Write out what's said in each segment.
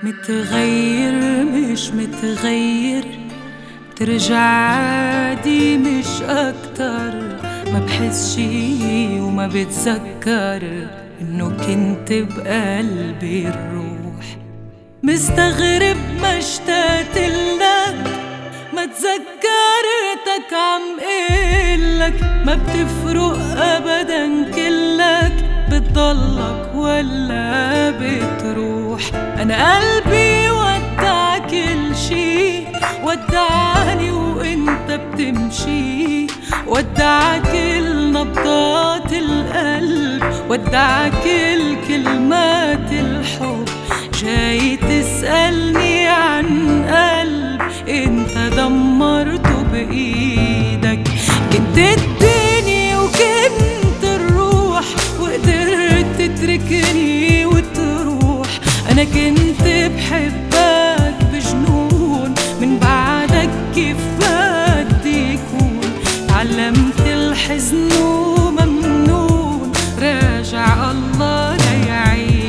متغير مش متغير، ترجع عادي مش أكتر. ما بحس شي وما بتذكر إنه كنت بقلبي الروح. مستغرب ما اشتقتلك، ما تذكرتك عم قلك. ما بتفرق أبدا كلك، بتضلك ولا بتروح. أنا قلبي ودع كل شي، ودعني وانت بتمشي. ودع كل نبضات القلب، ودع كل كلمات الحب. جاي تسألني عن قلب انت دمرته بإيدك. كنت الدنيا وكنت الروح، وقدرت تتركني وتروح. أنا كنت بحبك بجنون، من بعدك كيف بدي يكون. تعلمت الحزن وممنون، راجع الله ليعيدك.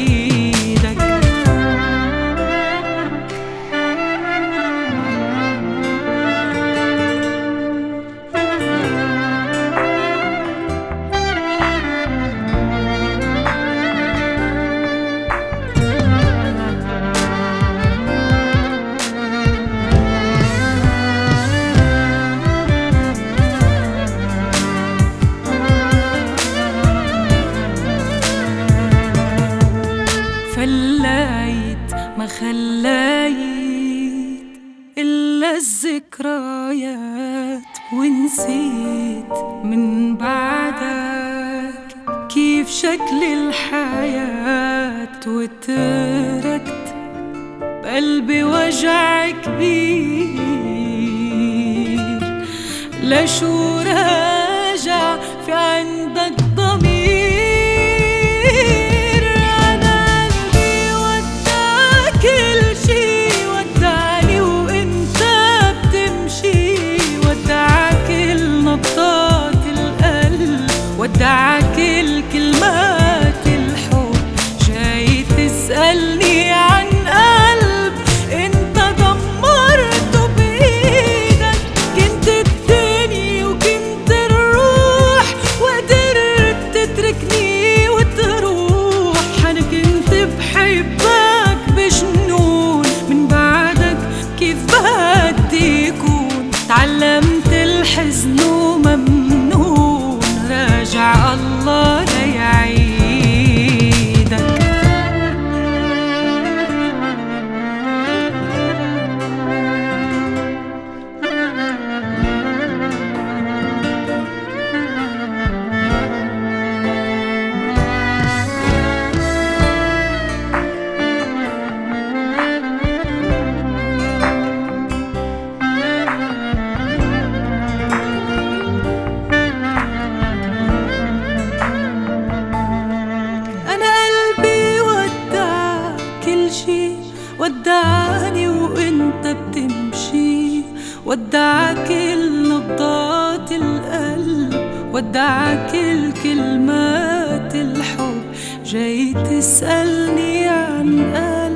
فلايت ما خلايت إلا الذكريات، ونسيت من بعدك كيف شكل الحياة. وتركت بقلبي وجع كبير، لشو راجع في عندك ضمير. ودع كل كلمات الحب، جاي تسألني عن قلب انت دمرته بإيدك. كنت الدنيا وكنت الروح، وقدرت تتركني وتروح. أنا كنت بحبك بجنون، من بعدك كيف بدي يكون. تعلمت الحزن وممنون، راجع الله ليعيدك. ودعني وانت بتمشي، ودع كل نبضات القلب، ودع كل كلمات الحب. جاي تسألني عن قلب